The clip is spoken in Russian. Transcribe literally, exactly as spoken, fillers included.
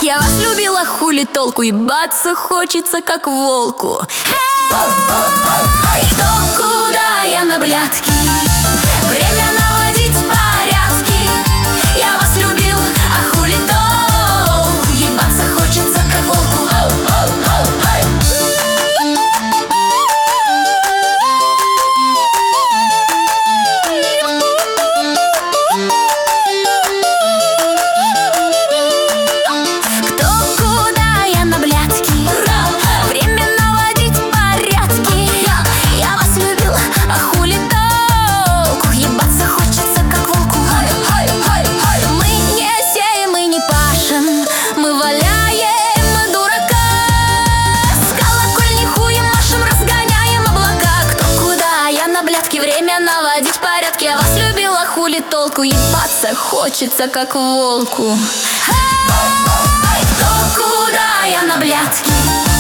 Я вас любила, хули толку, ебаться хочется, как волку. Кто куда, я на блядки, время наводить порядки. Я вас любил, а хули толку, ебаться хочется, как волку. Время наводить порядки. Я вас любила, хули толку, ебаться хочется, как волку. Кто куда, я на блядки.